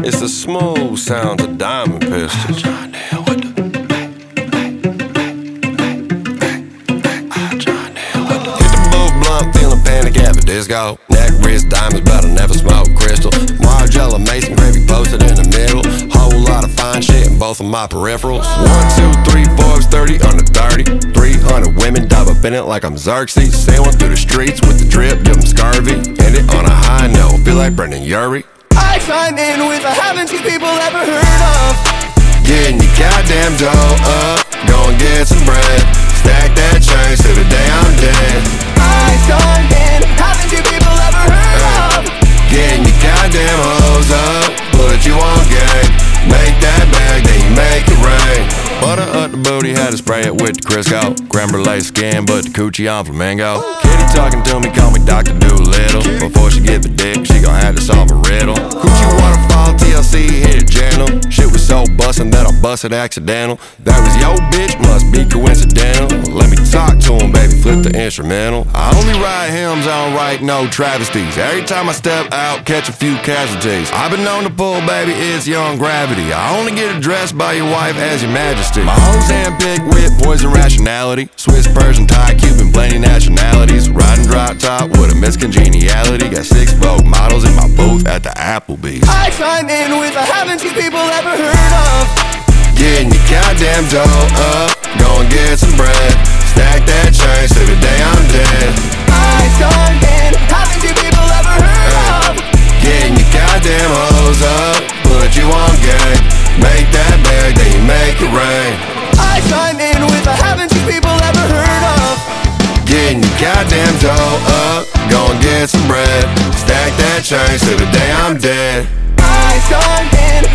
It's the smooth sound of Diamond Pistols. Hit the booth blunt, feeling panic at the disco. Neck, wrist, diamonds, but I never smoke crystal. Wild jello, Mason gravy posted in the middle. Whole lot of fine shit in both of my peripherals. 1, 2, 3, Forbes 30 under 30. 300 women dive up in it like I'm Xerxes. Sailing through the streets with the drip, give them scurvy. End it on a high note, feel like Brendan Urie. I chime in with a haven't you people ever heard of? Getting your goddamn dough up, go and get some bread. Stack that change till the day I'm dead. I chime in, haven't you people ever heard of? Getting your goddamn hoes up, put you on game. Make that bag, then you make it rain. Butter up the booty, had to spray it with the Crisco. Creme brulee skin, but the coochie on flamingo. Kitty talking to me, call me Dr. Doolittle. Before she get the dick, she gon' have to solve a riddle. Coochie waterfall, TLC, hit it gentle. Shit was so bustin' that I busted accidental. That was yo bitch, must be coincidental. Let me talk to him, baby, flip the instrumental. I only write hymns, I don't write no travesties. Every time I step out, catch a few casualties. I've been known to pull, baby, it's young gravity. I only get addressed by your wife as your majesty. My hoes handpicked with poison rationality. Swiss, Persian, Thai, Cuban, plenty nationalities. Riding drop top with a miscongeniality. Got 6 Vogue models in my booth at the Applebee's. I chime in with a haven't you people ever heard of? Getting your goddamn dough up, go and get some bread. Stack that change till the day I'm dead. I chime in, haven't you people ever heard of? Getting your goddamn hoes up, put you on game. Make that bag, then you make it rain. I chime in with a haven't you people ever heard of? Getting your goddamn dough up, go and get some bread. Stack that change till the day I'm dead. I chime in,